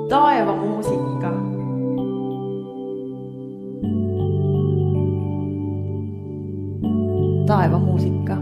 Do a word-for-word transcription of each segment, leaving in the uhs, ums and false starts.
taevamuusika. Taevamuusika.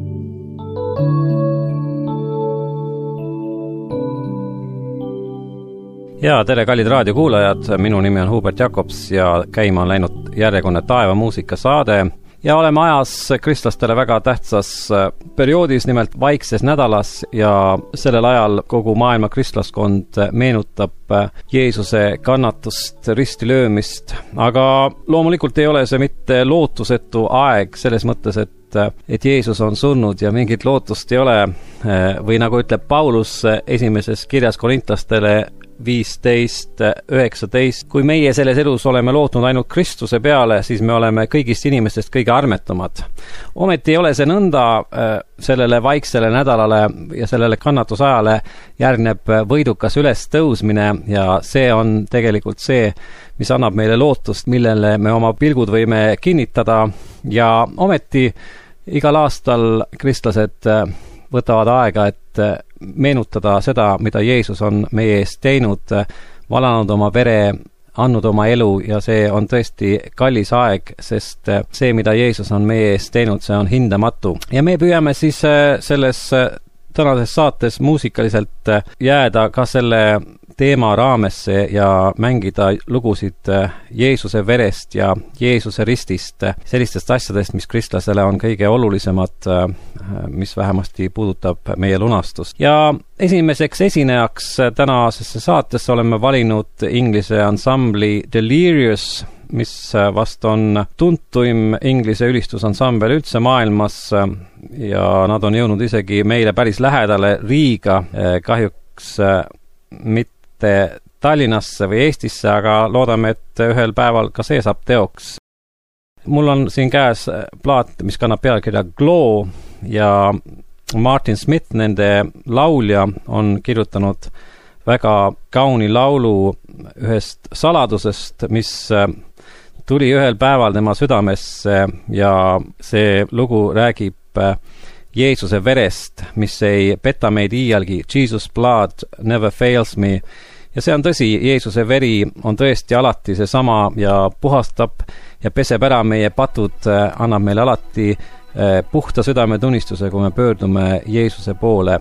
Ja tere, kallid raadiokuulajad, minu nimi on Hubert Jakobs ja käima on läinud järjekordne taevamuusika saade. Ja oleme ajas kristlastele väga tähtsas perioodis, nimelt vaikses nädalas, ja sellel ajal kogu maailma kristlaskond meenutab Jeesuse kannatust, ristilöömist. Aga loomulikult ei ole see mitte lootusetu aeg selles mõttes, et, et Jeesus on surnud ja mingit lootust ei ole. Või nagu ütleb Paulus esimeses kirjas korintlastele viisteist üheksateist, kui meie selles elus oleme lootnud ainult Kristuse peale, siis me oleme kõigist inimestest kõige armetumad. Ometi ei ole see nõnda, sellele vaiksele nädalale ja sellele kannatusajale järgneb võidukas ülestõusmine ja see on tegelikult see, mis annab meile lootust, millele me oma pilgud võime kinnitada, ja ometi igal aastal kristlased võtavad aega, et meenutada seda, mida Jeesus on meie eest teinud, valanud oma vere, andnud oma elu, ja see on tõesti kallis aeg, sest see, mida Jeesus on meie eest teinud, see on hindamatu. Ja me püüame siis selles tänases saates muusikaliselt jääda ka selle teema raamesse ja mängida lugusid Jeesuse verest ja Jeesuse ristist, sellistest asjadest, mis kristlasele on kõige olulisemad, mis vähemasti puudutab meie lunastust. Ja esimeseks esinejaks tänasesse saatesse oleme valinud inglise ansambli Delirious, mis vast on tuntuim inglise ülistusansambel üldse maailmas, ja nad on jõudnud isegi meile päris lähedale Riiga, kahjuks mitte Tallinnasse või Eestisse, aga loodame, et ühel päeval ka see saab teoks. Mul on siin käes plaat, mis kannab pealkirja Glow, ja Martin Smith, nende laulja, on kirjutanud väga kauni laulu ühest saladusest, mis tuli ühel päeval tema südamesse, ja see lugu räägib Jeesuse verest, mis ei peta meid iialgi. Jesus blood never fails me. Ja see on tõsi, Jeesuse veri on tõesti alati see sama ja puhastab ja peseb ära meie patud, annab meile alati puhta südametunnistuse, kui me pöördume Jeesuse poole.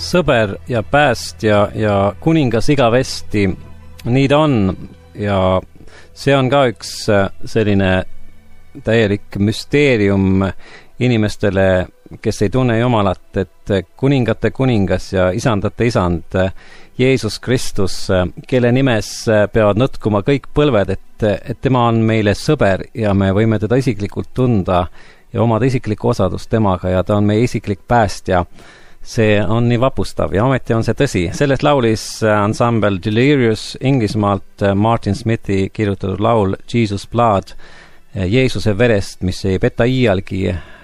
sõber ja päästja ja kuningas igavesti, nii ta on ja see on ka üks selline täielik müsteerium inimestele, kes ei tunne Jumalat, et kuningate kuningas ja isandate isand Jeesus Kristus, kelle nimes peavad nõtkuma kõik põlved, et, et tema on meile sõber ja me võime teda isiklikult tunda ja omada isiklikku osadust temaga ja ta on meie isiklik päästja. See on nii vapustav ja ometi on see tõsi. Sellest laulis ansambel Delirious Inglismaalt Martin Smithi kirjutatud laul Jesus Blood, Jeesuse verest, mis ei peta iialgi,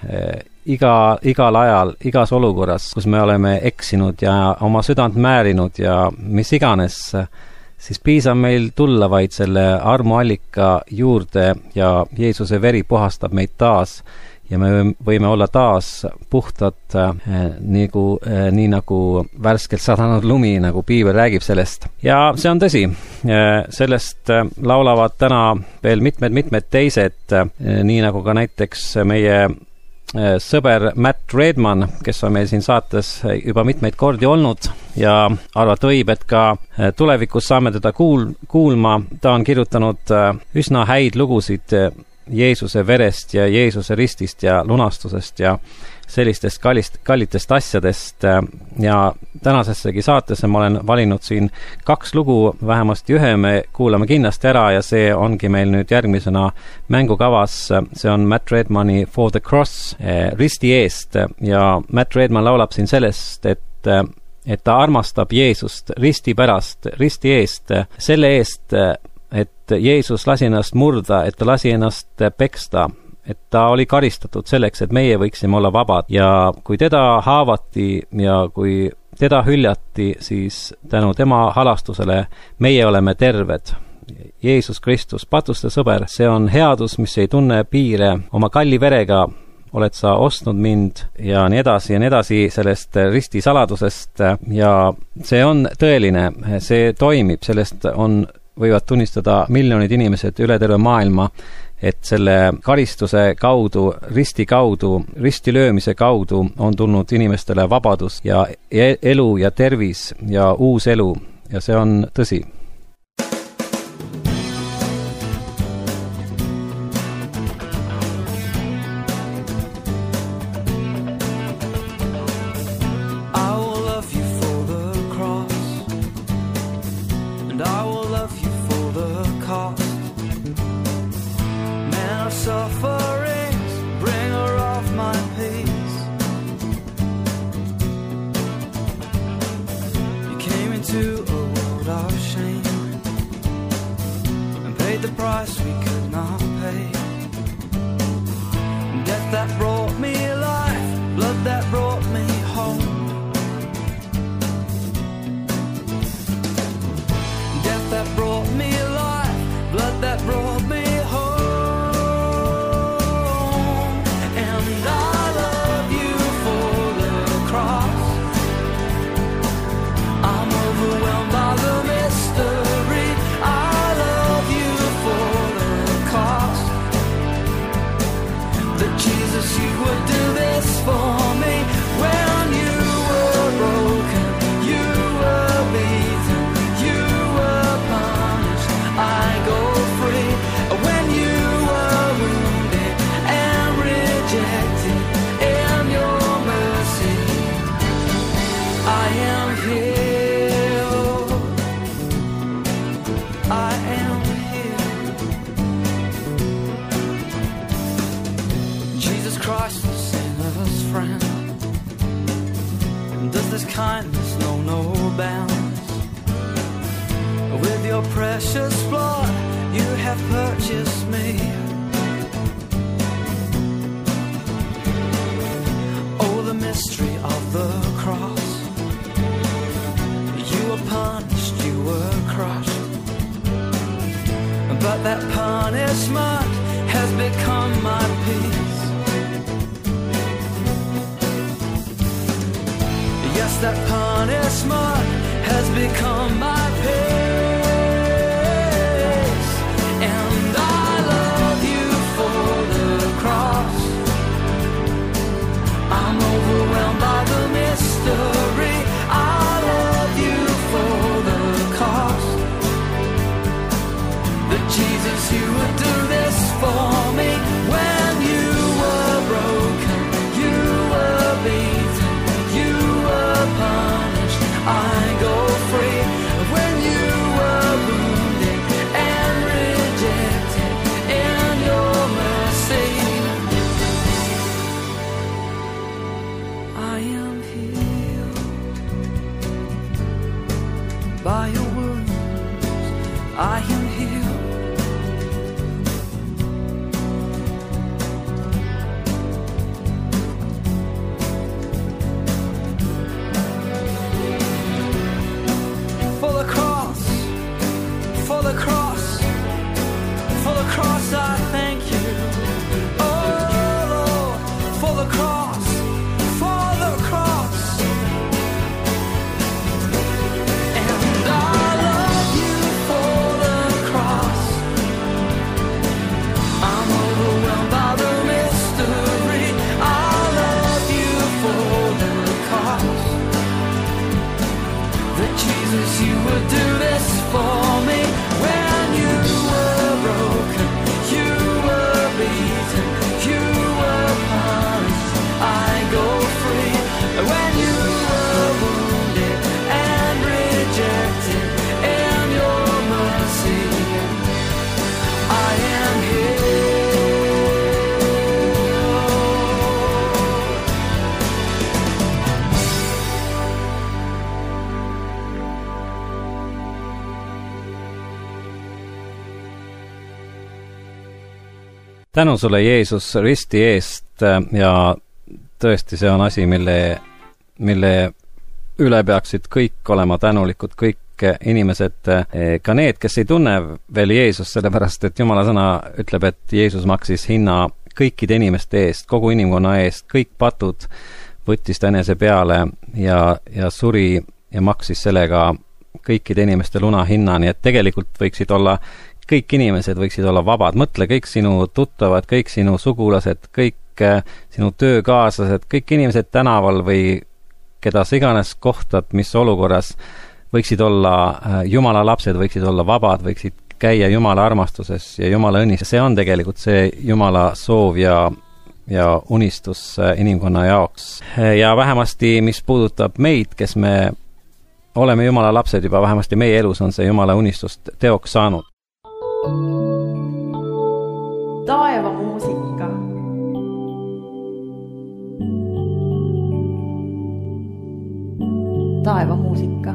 iga, igal ajal, igas olukorras, kus me oleme eksinud ja oma südant määrinud ja mis iganes, siis piisab meil tulla vaid selle armuallika juurde ja Jeesuse veri puhastab meid taas ja me võime olla taas puhtad eh, nagu, eh, nii nagu värskelt sadanud lumi, nagu piibel räägib sellest. Ja see on tõsi. Eh, sellest eh, laulavad täna veel mitmed-mitmed teised, eh, nii nagu ka näiteks meie eh, sõber Matt Redman, kes on meil siin saates juba mitmeid kordi olnud ja arvata võib, et ka eh, tulevikus saame teda kuul- kuulma. Ta on kirjutanud eh, üsna häid lugusid eh, Jeesuse verest ja Jeesuse ristist ja lunastusest ja sellistest kallist, kallitest asjadest ja tänasessegi saatesse ma olen valinud siin kaks lugu, vähemasti ühe me kuulame kindlasti ära ja see ongi meil nüüd järgmisena mängukavas. See on Matt Redmani For the Cross, risti eest ja Matt Redman laulab siin sellest, et et ta armastab Jeesust risti pärast, risti eest, selle eest, et Jeesus lasi ennast murda, et ta lasi ennast peksta, et ta oli karistatud selleks, et meie võiksime olla vabad ja kui teda haavati ja kui teda hüljati, siis tänu tema halastusele meie oleme terved. Jeesus Kristus, patuste sõber, see on headus, mis ei tunne piire, oma kalli verega oled sa ostnud mind ja nii edasi ja nii edasi sellest risti saladusest ja see on tõeline, see toimib, sellest on võivad tunnistada miljonid inimesed üle terve maailma, et selle karistuse kaudu, risti kaudu, risti löömise kaudu on tulnud inimestele vabadus ja elu ja tervis ja uus elu ja see on tõsi. I'm overwhelmed by the mystery. tänu sulle, Jeesus, risti eest ja tõesti see on asi, mille, mille üle peaksid kõik olema tänulikud, kõik inimesed, ka need, kes ei tunne veel Jeesus, sellepärast et Jumala sõna ütleb, et Jeesus maksis hinna kõikide inimeste eest, kogu inimkonna eest, kõik patud võttis ta enese peale ja, ja suri ja maksis sellega kõikide inimeste luna hinna, nii et tegelikult võiksid olla kõik inimesed võiksid olla vabad. Mõtle, kõik sinu tuttavad, kõik sinu sugulased, kõik sinu töökaaslased, kõik inimesed tänaval või keda sa iganes kohtad, mis olukorras, võiksid olla Jumala lapsed, võiksid olla vabad, võiksid käia Jumala armastuses ja Jumala õnnis. See on tegelikult see Jumala soov ja, ja unistus inimkonna jaoks. Ja vähemasti, mis puudutab meid, kes me oleme Jumala lapsed juba, vähemasti meie elus on see Jumala unistust teoks saanud. Taeva muusika. Taeva muusika.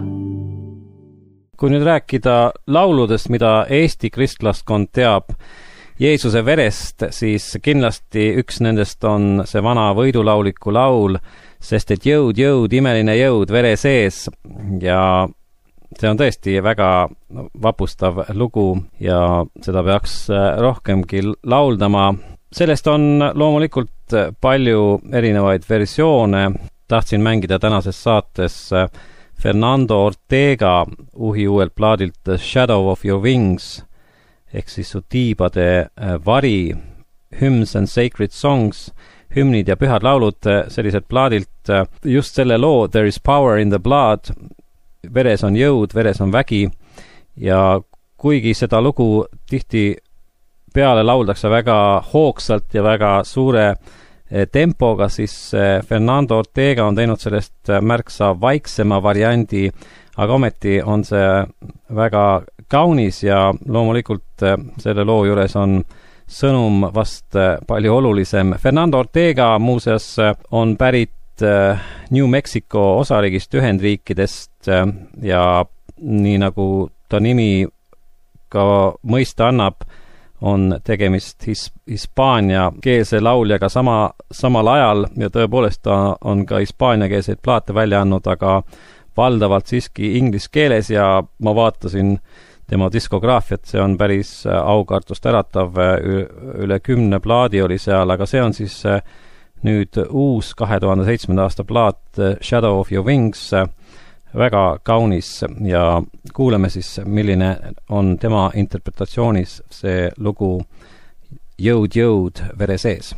Kui nüüd rääkida lauludest, mida Eesti kristlaskond teab Jeesuse verest, siis kindlasti üks nendest on see vana võidulauliku laul, sest et jõud, jõud, imeline jõud vere sees ja see on tõesti väga vapustav lugu ja seda peaks rohkemgi lauldama. Sellest on loomulikult palju erinevaid versioone. Tahtsin mängida tänases saates Fernando Ortega uhi uuelt plaadilt The Shadow of Your Wings ehk siis su tiibade vari, Hymns and Sacred Songs, hümnid ja pühad laulud, sellised plaadilt just selle loo There is Power in the Blood, veres on jõud, veres on vägi ja kuigi seda lugu tihti peale lauldakse väga hoogsalt ja väga suure tempoga, siis Fernando Ortega on teinud sellest märksa vaiksema variandi, aga ometi on see väga kaunis ja loomulikult selle loo juures on sõnum vast palju olulisem. Fernando Ortega muuseas on pärit New Mexico osariigist Ühendriikidest ja nii nagu ta nimi ka mõista annab, on tegemist his, hispaania keelse lauljaga sama, samal ajal ja tõepoolest ta on ka hispaania keelseid plaate välja andnud, aga valdavalt siiski inglise keeles ja ma vaatasin tema diskograafiat, see on päris aukartust äratav, üle kümne plaadi oli seal, aga see on siis nüüd uus kahe tuhande seitsmenda aasta plaat Shadow of Your Wings, väga kaunis ja kuuleme siis, milline on tema interpretatsioonis see lugu Jõud, jõud vere sees.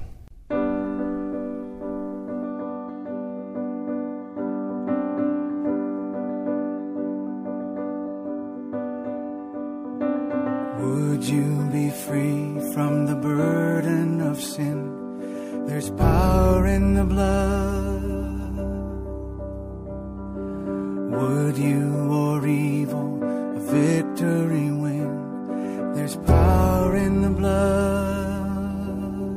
Would you be free from the burden of sin? There's power in the blood. Would you or evil a victory win? There's power in the blood.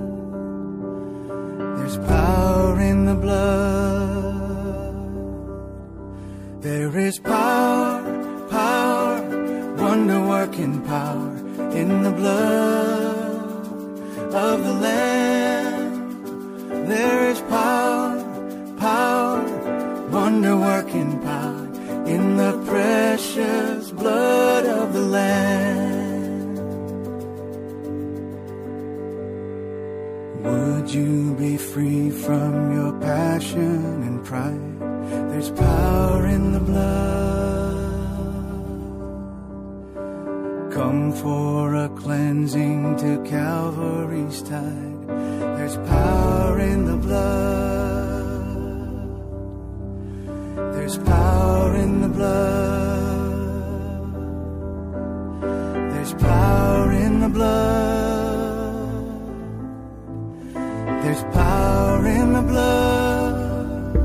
There's power in the blood. There is power, power, wonder-working power in the blood of the Lamb. There is power, power, wonder-working power in the precious blood of the Lamb. Would you be free from your passion and pride? There's power in the blood. Come for a cleansing to Calvary's tide. There's power in the blood. There's power in the blood. There's power in the blood. There's power in the blood.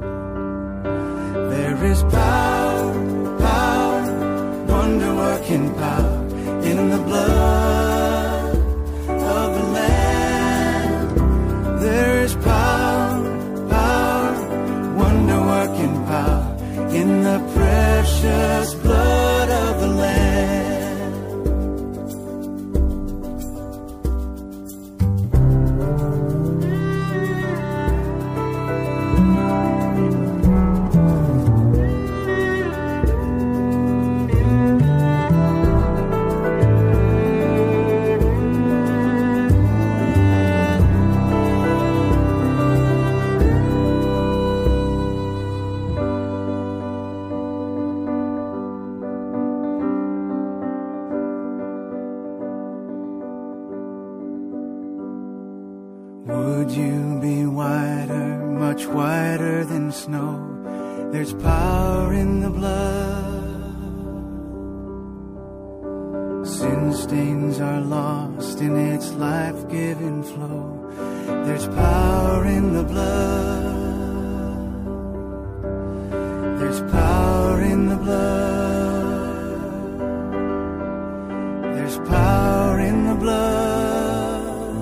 There is power, power, wonder-working power in the blood of the Lamb. There is power, power, wonder-working power in the precious blood of the Lamb. much whiter than snow. There's power in the blood. Sin stains are lost in its life-giving flow. There's power in the blood. There's power in the blood. There's power in the blood.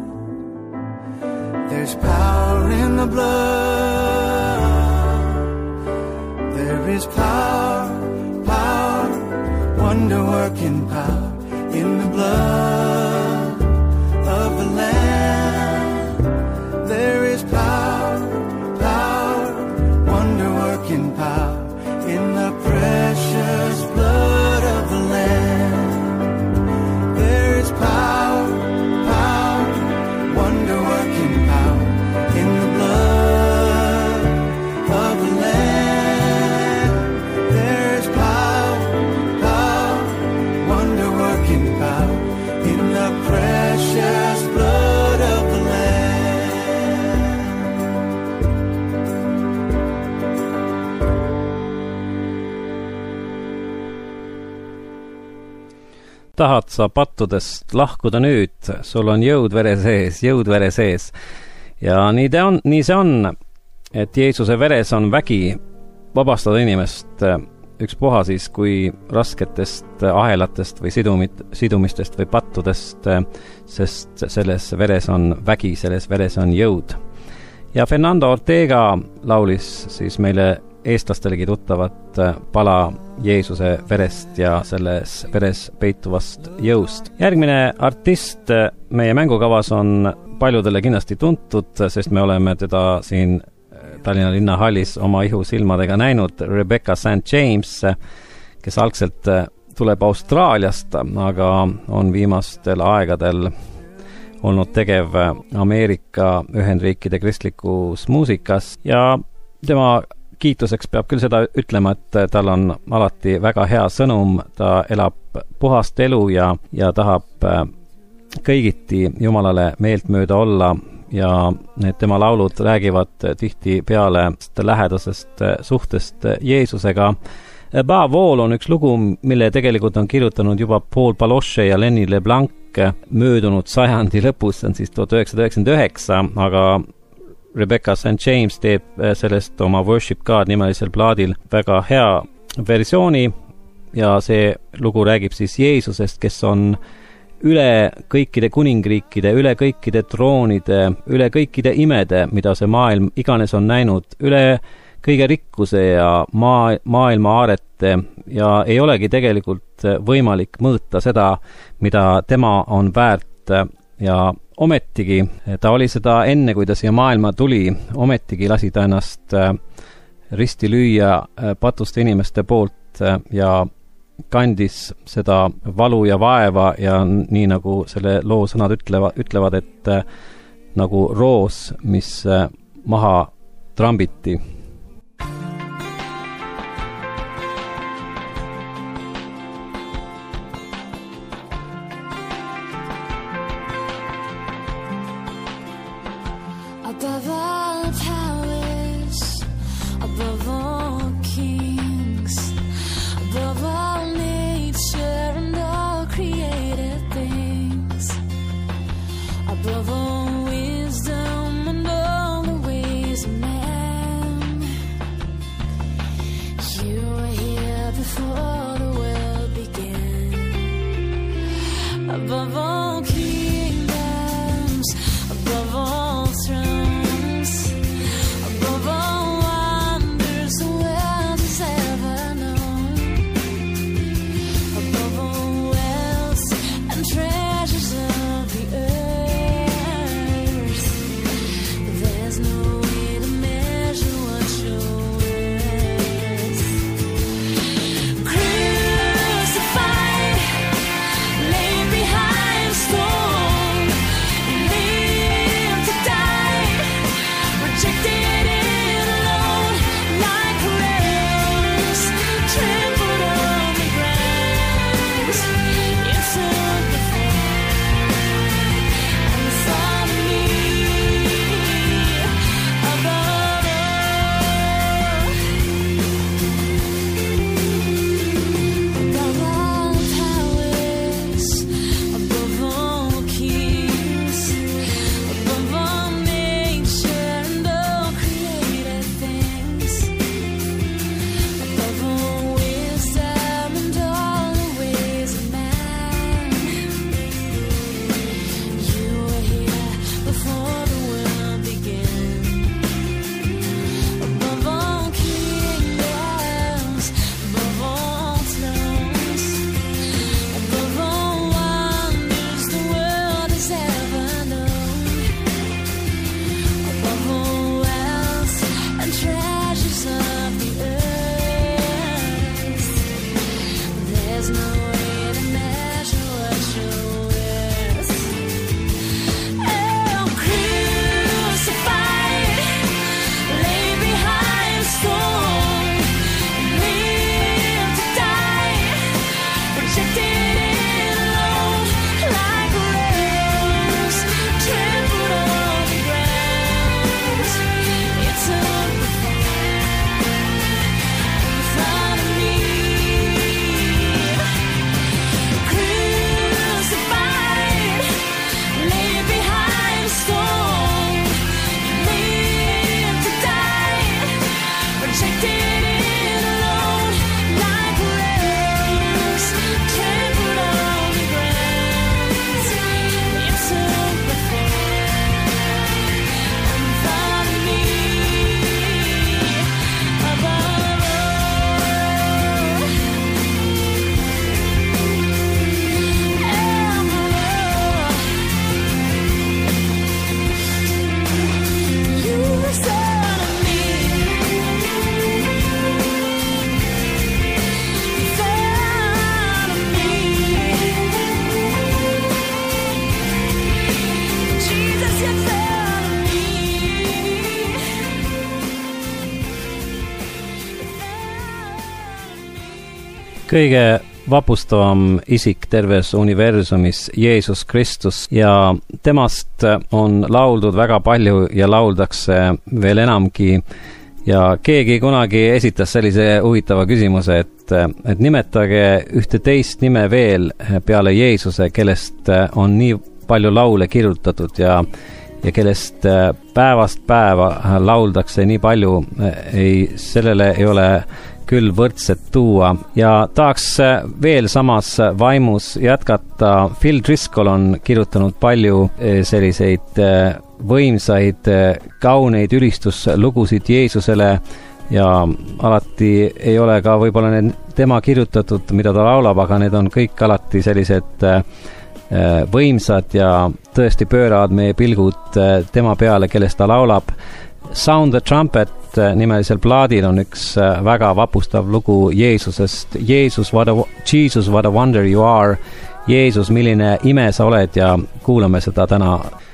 There's power in the blood. There is power, power, wonder-working power in the blood of the Lamb. There is power, power, wonder-working power in the precious blood of the Lamb. There is power, power, wonder-working power in the blood of the Lamb. There is power, power, wonder-working power in the precious blood of the Lamb. Tahad sa pattudest lahkuda nüüd, sul on jõud vere sees, jõud vere sees. Ja nii, te on, nii see on, et Jeesuse veres on vägi vabastada inimest ükspuha siis kui rasketest ahelatest või sidumit, sidumistest või pattudest, sest selles veres on vägi, selles veres on jõud. Ja Fernando Ortega laulis siis meile eestlastelegi tuttavat pala Jeesuse verest ja selles veres peituvast jõust. Järgmine artist meie mängukavas on paljudele kindlasti tuntud, sest me oleme teda siin Tallinna linnahallis oma ihusilmadega näinud, Rebecca Saint James, kes algselt tuleb Austraaliast, aga on viimastel aegadel olnud tegev Ameerika Ühendriikide kristlikus muusikas ja tema kiituseks peab küll seda ütlema, et tal on alati väga hea sõnum, ta elab puhast elu ja, ja tahab kõigiti Jumalale meeltmööda olla ja need tema laulud räägivad tihti peale lähedasest suhtest Jeesusega. Above All on üks lugu, mille tegelikult on kirjutanud juba Paul Baloche ja Lenny LeBlanc möödunud sajandi lõpus, see on siis tuhat üheksasada üheksakümmend üheksa, aga Rebecca Saint James teeb sellest oma Worship God nimelisel plaadil väga hea versiooni ja see lugu räägib siis Jeesusest, kes on üle kõikide kuningriikide, üle kõikide troonide, üle kõikide imede, mida see maailm iganes on näinud, üle kõige rikkuse ja maa, maailma aarete ja ei olegi tegelikult võimalik mõõta seda, mida tema on väärt ja ometigi, ta oli seda enne, kui ta siia maailma tuli, ometigi lasi ta ennast risti lüüa patuste inimeste poolt ja kandis seda valu ja vaeva ja nii nagu selle loo sõnad ütlevad, ütlevad, et nagu roos, mis maha trambiti. Above all wisdom and all the ways of man. kõige vapustavam isik terves universumis, Jeesus Kristus, ja temast on lauldud väga palju ja lauldakse veel enamgi. Ja keegi kunagi esitas sellise huvitava küsimuse, et, et nimetage ühte teist nime veel peale Jeesuse, kellest on nii palju laule kirjutatud ja, ja kellest päevast päeva lauldakse nii palju, ei, sellele ei ole küll võrdset tuua. Ja tahaks veel samas vaimus jätkata. Phil Driscoll on kirjutanud palju selliseid võimsaid, kauneid ülistuslugusid Jeesusele ja alati ei ole ka võib-olla need tema kirjutatud, mida ta laulab, aga need on kõik alati sellised võimsad ja tõesti pööravad meie pilgud tema peale, kellest ta laulab. Sound the Trumpet nimelisel plaadil on üks väga vapustav lugu Jeesusest. Jeesus, what a, Jesus, what a wonder you are. Jeesus, milline ime sa oled, ja kuulame seda täna.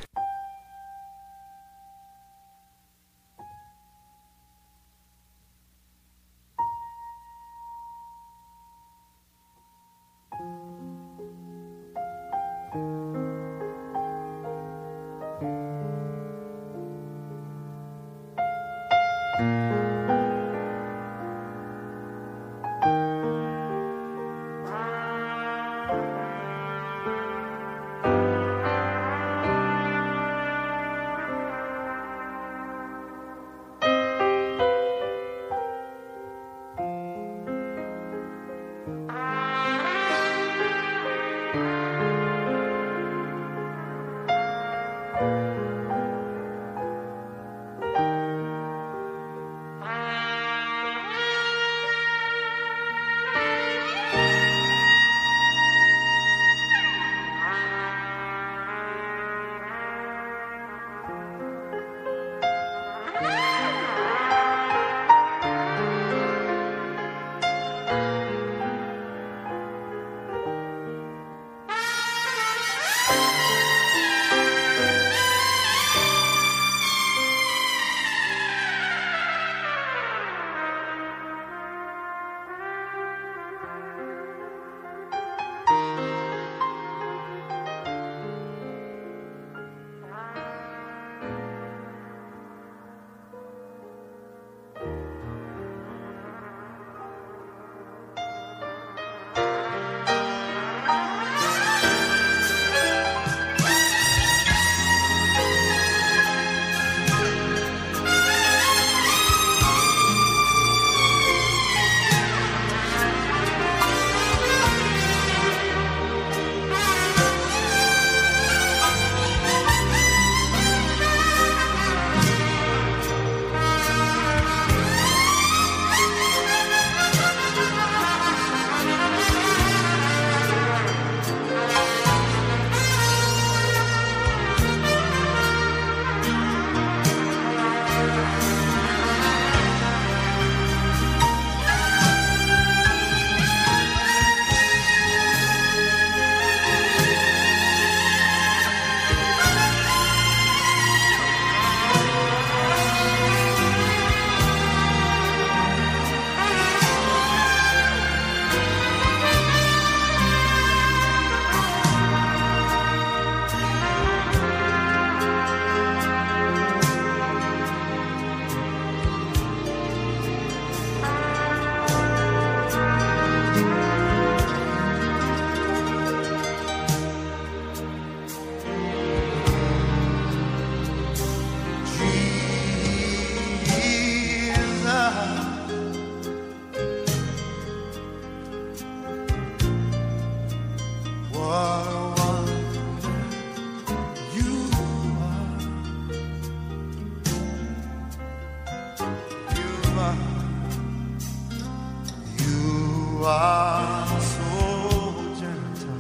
are so gentle,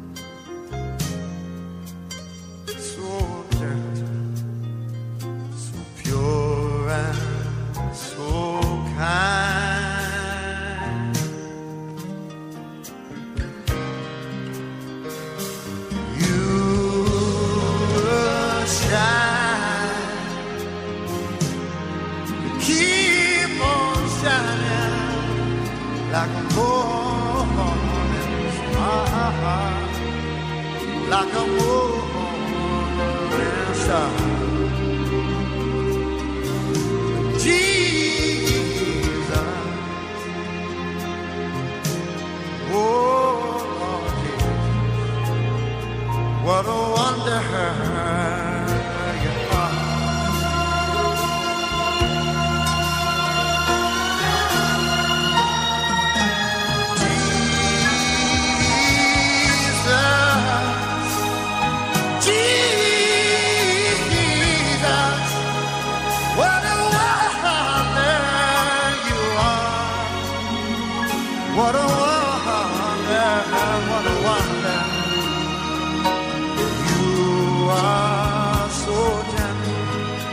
so gentle, so pure and so kind. You shine, you keep on shining like a moon. like a morning star. Jesus, oh Lord Jesus, what a wonder you are. What a wonder, what a wonder. You are so gentle,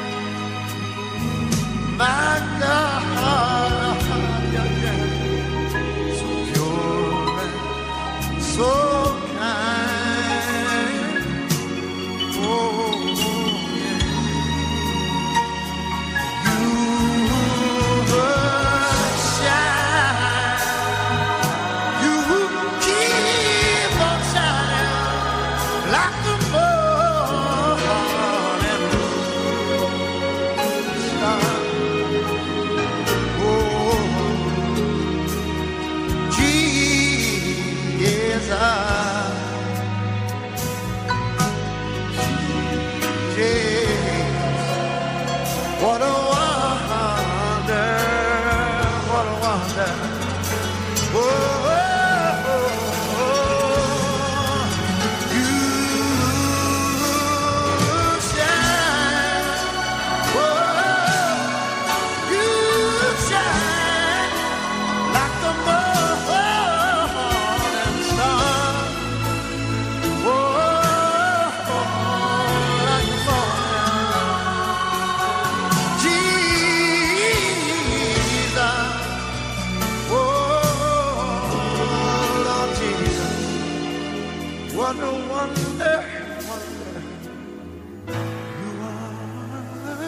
my God, you're gentle, so pure and so kind. Oh, yeah. You what a wonder, what a wonder. Oh, oh, oh, oh. You shine, oh, you shine like the morning sun. Oh, like the morning. Jesus, oh Lord Jesus, what a wonder, wonder you are.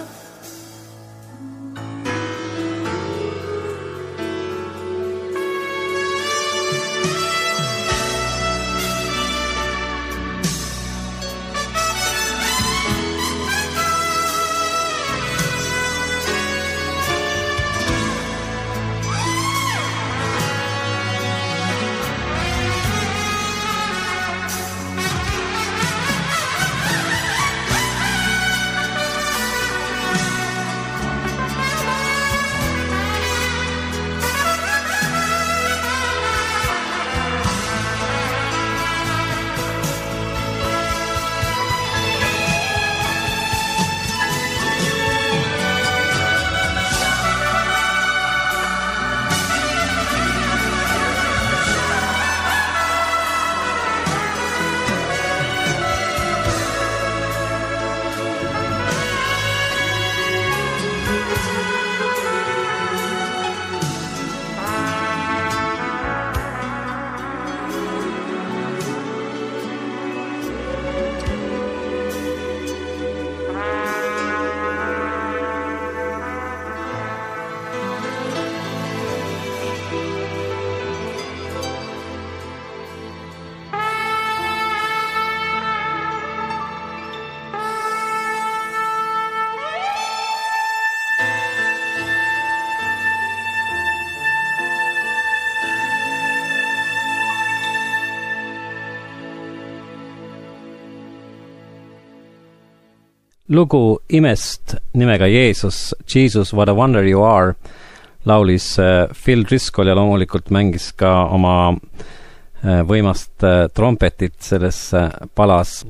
lugu Imest nimega Jeesus, Jesus, what a wonder you are, laulis Phil Driscoll ja loomulikult mängis ka oma võimast trompetit selles palas.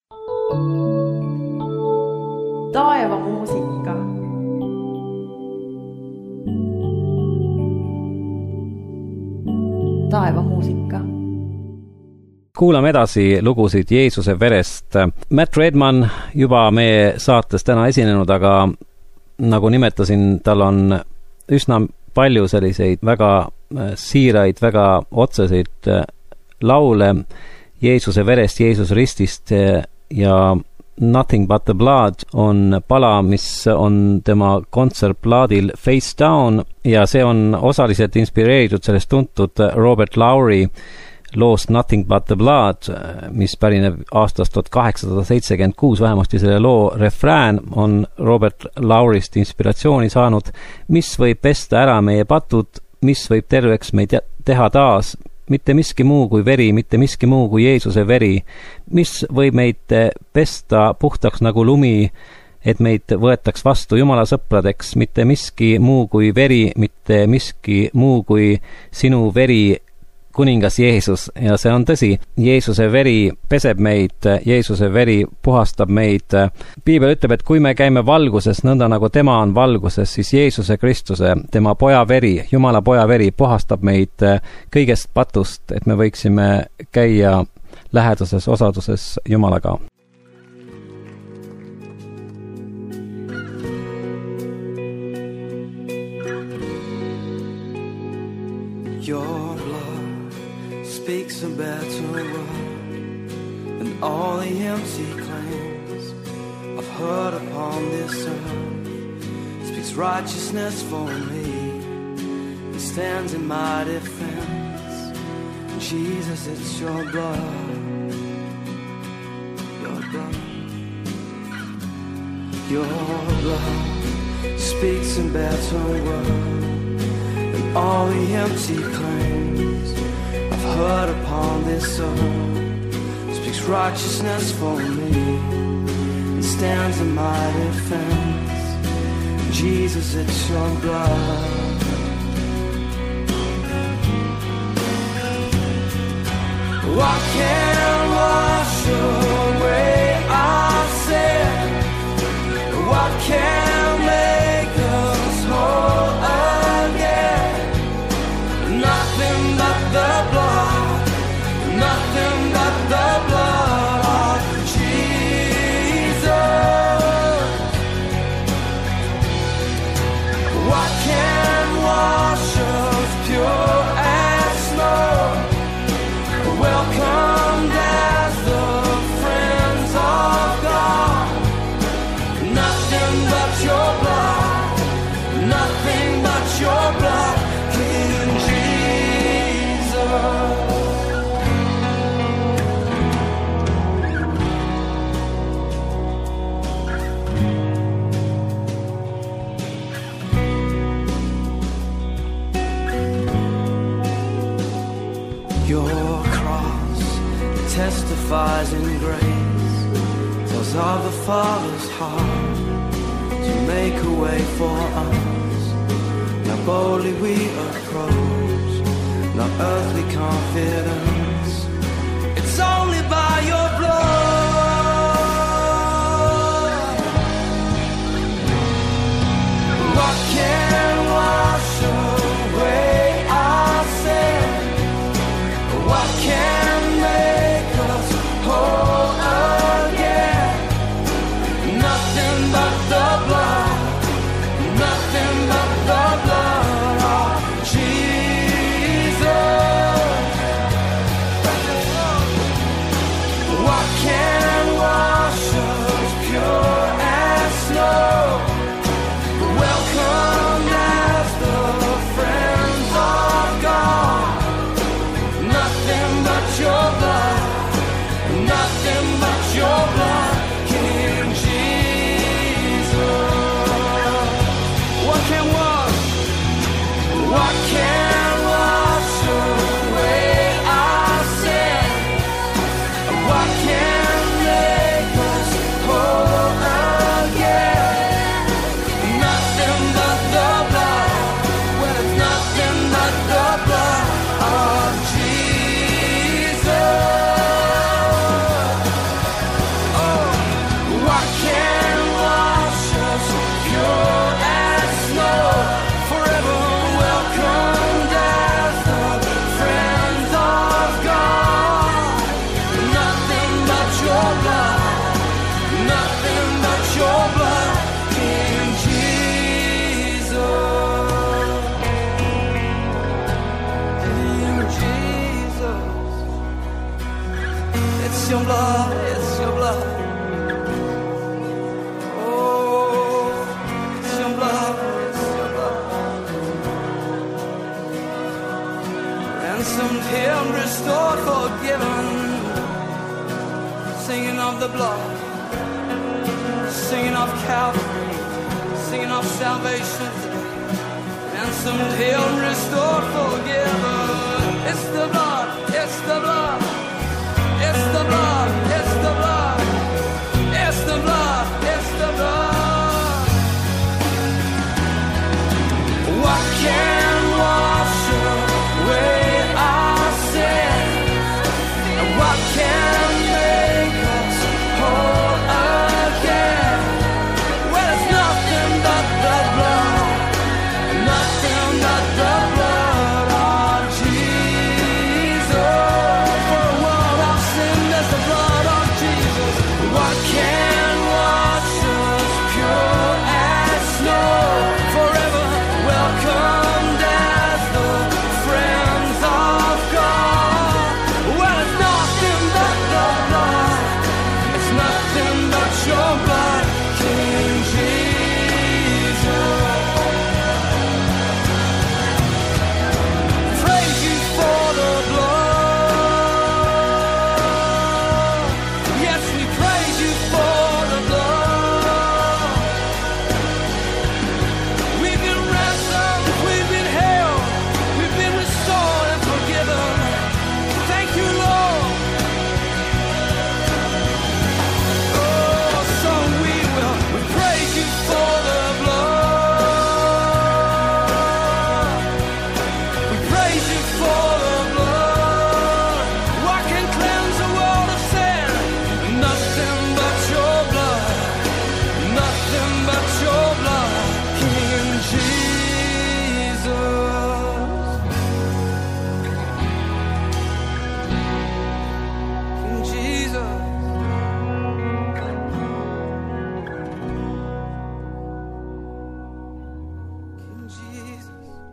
Taeva muusika. Taeva muusika. Kuulame edasi lugusid Jeesuse verest. Matt Redman juba meie saates täna esinenud, aga nagu nimetasin, tal on üsna palju selliseid väga siiraid, väga otseseid laule Jeesuse verest, Jeesuse ristist ja Nothing But The Blood on pala, mis on tema kontsertplaadil Face Down ja see on osaliselt inspireeritud sellest tuntud Robert Lowry loost Nothing But The Blood, mis pärineb aastast tuhat kaheksasada seitsekümmend kuus, vähemasti selle loo refrään on Robert Laurist inspiratsiooni saanud. Mis võib pesta ära meie patud, mis võib terveks meid teha taas, mitte miski muu kui veri, mitte miski muu kui Jeesuse veri, mis võib meid pesta puhtaks nagu lumi, et meid võetaks vastu Jumala sõpradeks, mitte miski muu kui veri, mitte miski muu kui sinu veri, kuningas Jeesus. Ja see on tõsi, Jeesuse veri peseb meid, Jeesuse veri puhastab meid. Piibel ütleb, et kui me käime valguses, nõnda nagu tema on valguses, siis Jeesuse Kristuse, tema poja veri, Jumala poja veri puhastab meid kõigest patust, et me võiksime käia läheduses, osaduses Jumalaga. Your blood speaks a better word than all the empty claims I've heard upon this earth. Speaks righteousness for me and stands in my defense. Jesus, it's your blood, your blood, your blood speaks a better word than all the empty claims I've heard upon this earth. Speaks righteousness for me and stands in my defense. Jesus, it's your blood. What can wash away our sin? What can make us whole again? Nothing but the blood, nothing but the blood of Jesus. What can wash us pure as snow? Welcomed as the friends of God. Nothing but your blood, nothing but your blood, King Jesus. Your testifies in grace, tells of the Father's heart to make a way for us. Now boldly we approach, not earthly confidence. It's only by your blood. What can wash away our sin? What can make us whole again? Nothing but the blood, nothing but the blood of Jesus. What can wash us pure as snow? Welcomed as the friends of God. Nothing but your blood, nothing but your blood, King Jesus. What can wash, what can wash away our sin? What can make us whole again? Nothing but the blood, well it's nothing but the blood of Jesus. Oh, what can wash us pure as snow? Forever welcomed as the friends of God. Nothing but your blood, nothing but your blood, King Jesus. King Jesus. It's your blood, it's your blood. Oh, it's your blood, it's your blood. ransomed, healed, restored, forgiven. Singing of the blood, singing of Calvary, singing of salvation. Ransomed, healed, restored, forgiven. It's the blood, it's the blood, it's the blood, it's the blood, it's the blood, it's the blood. What can wash away our sin? And what can make us whole again? Well, it's nothing but the blood, nothing but the blood of Jesus. For a world of sin, there's the blood of Jesus. What can wash us pure as snow? Forever welcomed as the friends of God. Well, it's nothing but the blood, it's nothing but your blood, King Jesus. Praise you for the blood. Yes, we praise you for the blood. We've been ransomed, we've been held, we've been restored and forgiven. Thank you, Lord. Oh, so we will, we praise you for the blood. We praise you for the blood. What can cleanse the world of sin? Nothing but your blood, nothing but your blood, King Jesus. King Jesus. King Jesus.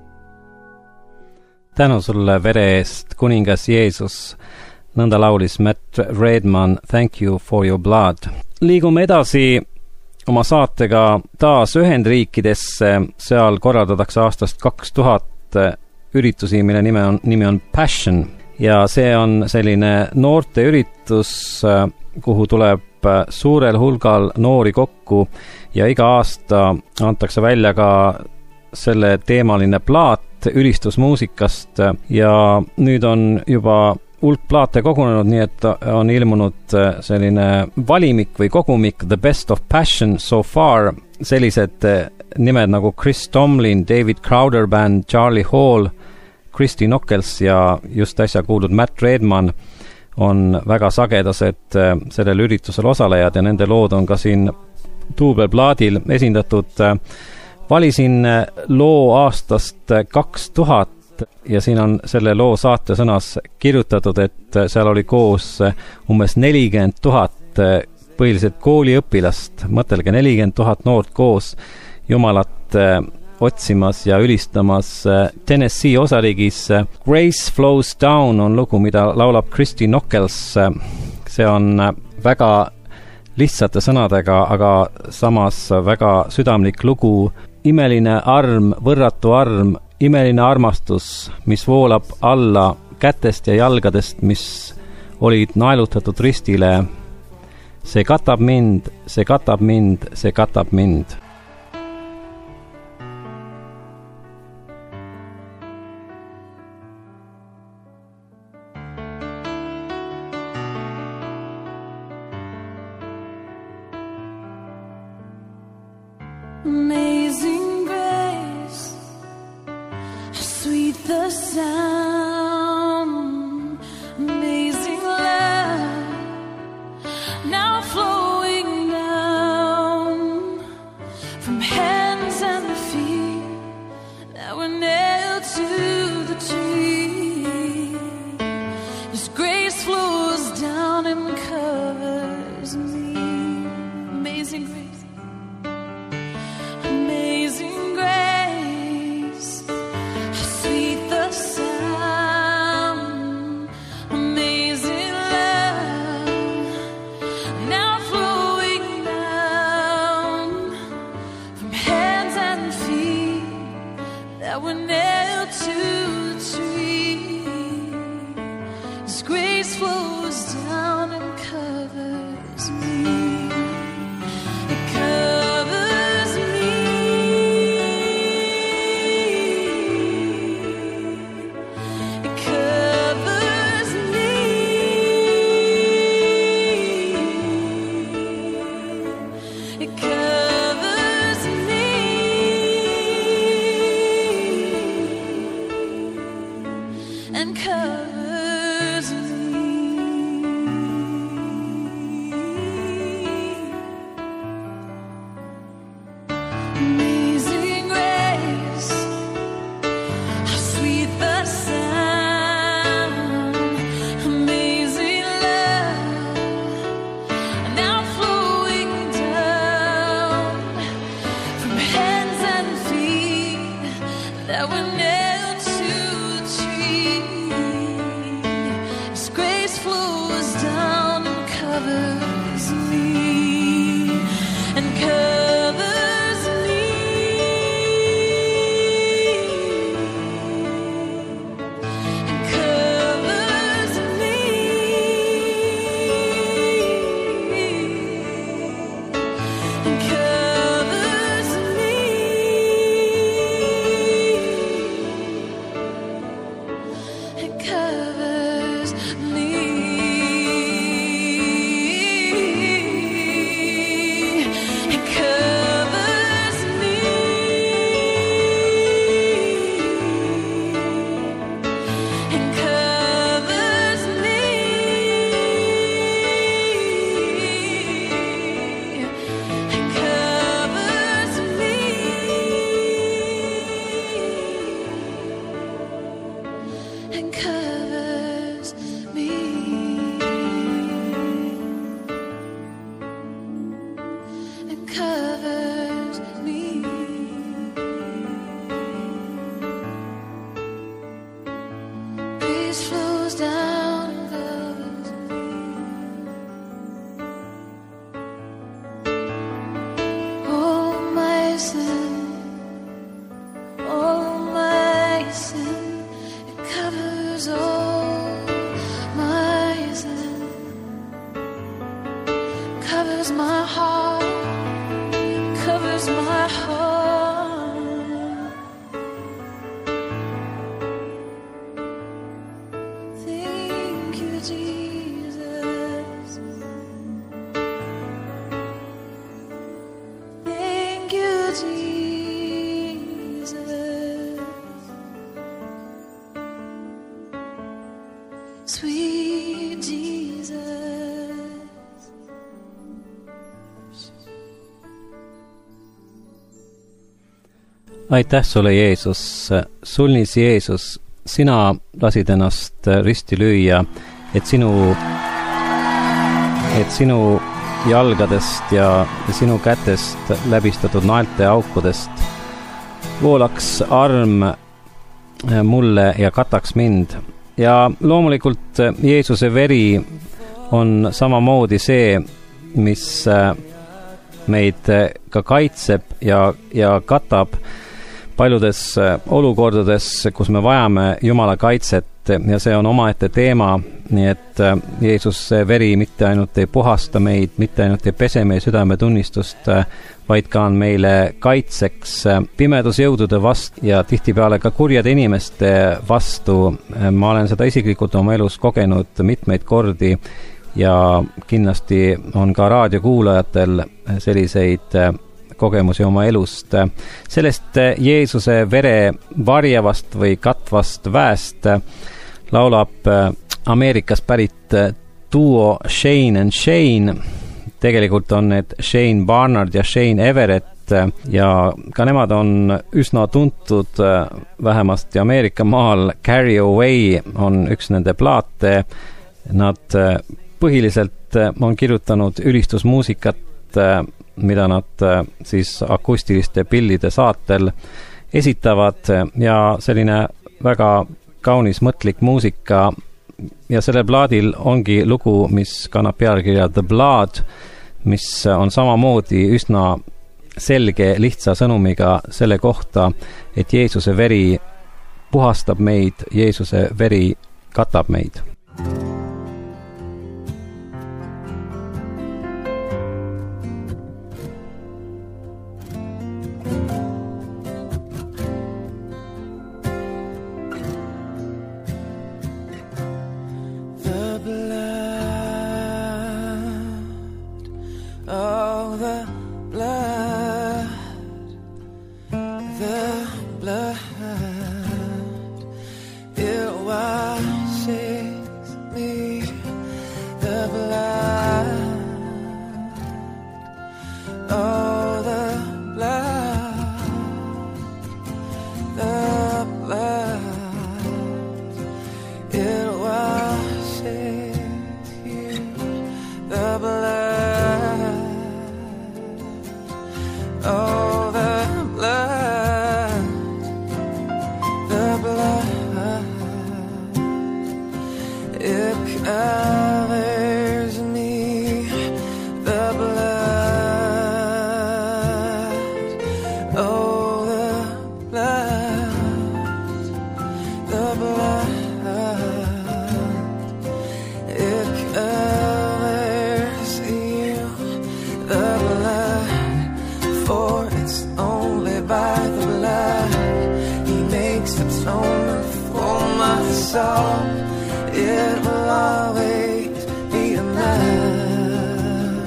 tänu sulle vere eest, kuningas Jeesus, nõnda laulis Matt Redman, Thank you for your blood. Liigume edasi oma saatega taas Ühendriikidesse, seal korraldatakse aastast kaks tuhat üritusi, mille nime on, nimi on Passion ja see on selline noorte üritus, kuhu tuleb suurel hulgal noori kokku ja iga aasta antakse välja ka selle teemaline plaat ülistusmuusikast ja nüüd on juba hulk plaate kogunenud, nii et on ilmunud selline valimik või kogumik The Best of Passion So Far, sellised nimed nagu Chris Tomlin, David Crowder Band, Charlie Hall, Christy Nockels ja just äsja kuuldud Matt Redman on väga sagedased sellel üritusel osalejad ja nende lood on ka siin duubelplaadil esindatud. Valisin loo aastast kaks tuhat ja siin on selle loo saatesõnas kirjutatud, et seal oli koos umbes nelikümmend tuhat põhiliselt kooliõpilast, mõtelge nelikümmend tuhat noort koos Jumalat otsimas ja ülistamas Tennessee osariigis. Grace Flows Down on lugu, mida laulab Christy Nockels. See on väga lihtsate sõnadega, aga samas väga südamlik lugu. Imeline arm, võrratu arm, imeline armastus, mis voolab alla kätest ja jalgadest, mis olid naelutatud ristile. See katab mind, see katab mind, see katab mind. Amazing grace, how sweet the sound, amazing love, now flowing down from hands and the feet that were nailed to the tree. His grace flows down and covers me. Amazing grace. Amazing grace, how sweet the sound, amazing love, now flowing down from hands and feet that were nailed to the tree. that were nailed to the tree. His grace flows down and covers me, and covers me, and covers me, and covers me, and covers me. Sweet Jesus. Aitäh sulle, Jeesus, sulnis Jeesus, sina lasid ennast risti lüüa, et sinu, et sinu jalgadest ja sinu kätest läbistatud naelte aukudest voolaks arm mulle ja kataks mind. Ja loomulikult Jeesuse veri on samamoodi see, mis meid ka kaitseb ja, ja katab paljudes olukordades, kus me vajame Jumala kaitset, ja see on omaette teema, nii et Jeesuse veri mitte ainult ei puhasta meid, mitte ainult ei pese meie südametunnistust, vaid ka on meile kaitseks pimedusjõudude vastu ja tihtipeale ka kurjade inimeste vastu. Ma olen seda isiklikult oma elus kogenud mitmeid kordi ja kindlasti on ka raadiokuulajatel selliseid kogemusi oma elust. Sellest Jeesuse vere varjavast või katvast väest laulab Ameerikas pärit duo Shane and Shane. Tegelikult on need Shane Barnard ja Shane Everett ja ka nemad on üsna tuntud, vähemasti Ameerika maal. Carry Away on üks nende plaate. Nad põhiliselt on kirjutanud ülistusmuusikat, mida nad siis akustiliste pillide saatel esitavad ja selline väga kaunis mõtlik muusika. Ja sellel plaadil ongi lugu, mis kannab pealkirja The Blood, mis on samamoodi üsna selge, lihtsa sõnumiga selle kohta, et Jeesuse veri puhastab meid, Jeesuse veri katab meid. soul. It will always be enough.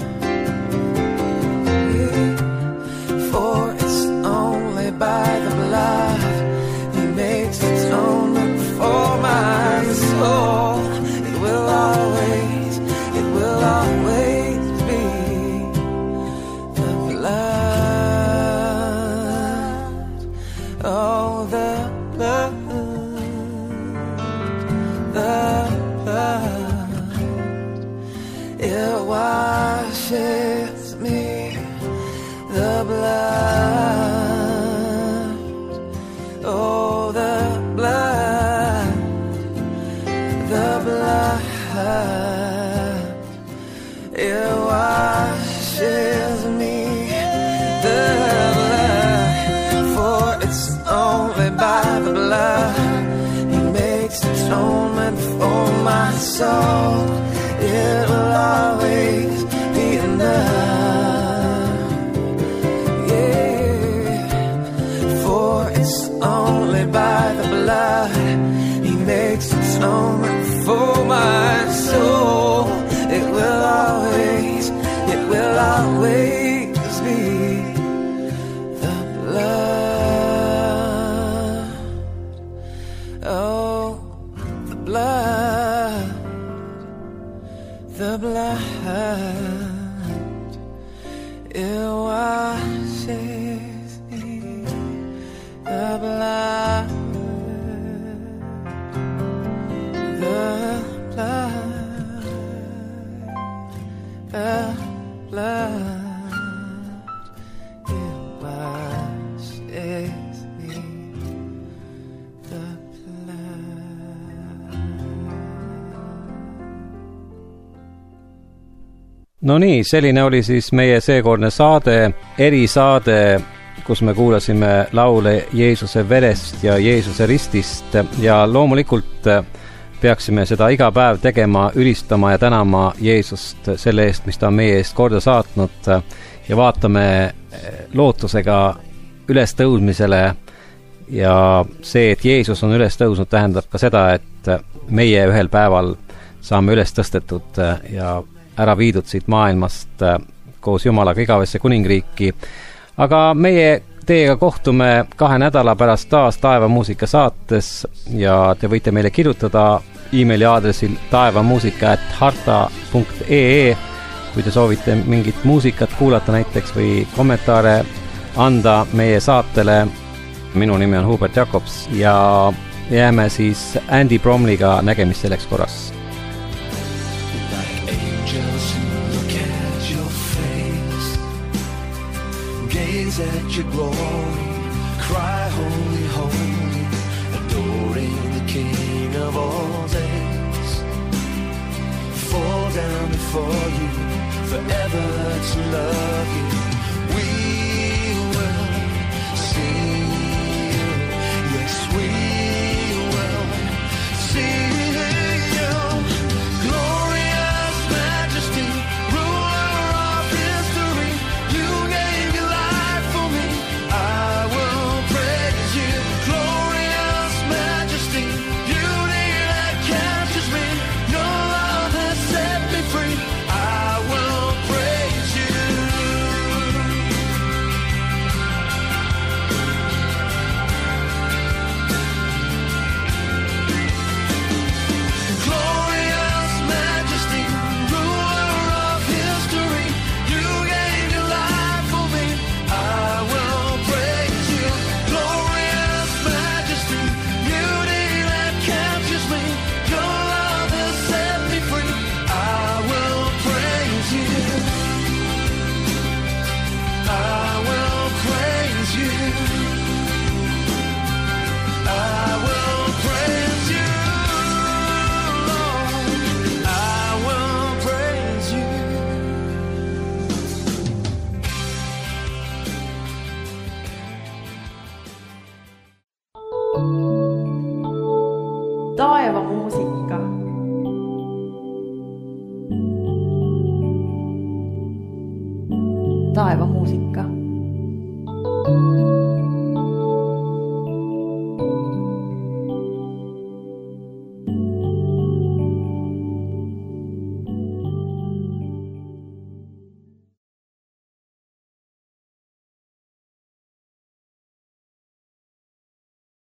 Yeah. For it's only by the blood He makes atonement for my soul. It will always, it will always be the blood. Oh, the blood, the blood. It washes me, the blood. Oh, the blood, the blood. It washes me, the blood. For it's only by the blood He makes atonement for my soul. It will always be enough. Yeah. For it's only by the blood He makes atonement for my soul. It will always, it will always be the blood. Oh, the blood, the blood. It washes me, the blood, the blood, the blood. It washes me, the blood. No nii, selline oli siis meie seekordne saade, erisaade, kus me kuulasime laule Jeesuse verest ja Jeesuse ristist ja loomulikult peaksime seda iga päev tegema, ülistama ja tänama Jeesust selle eest, mis ta on meie eest korda saatnud ja vaatame lootusega üles tõusmisele ja see, et Jeesus on üles tõusnud, tähendab ka seda, et meie ühel päeval saame üles tõstetud ja ära viidud siit maailmast koos Jumalaga igavesse kuningriiki. Aga meie teiega kohtume kahe nädala pärast taas Taevamuusika saates ja te võite meile kirjutada e-maili aadressil taevamuusika at harta punkt ee, kui te soovite mingit muusikat kuulata näiteks või kommentaare anda meie saatele. Minu nimi on Hubert Jakobs ja jääme siis Andy Bromley'ga nägemist selleks korras. Gaze at your glory, cry holy, holy.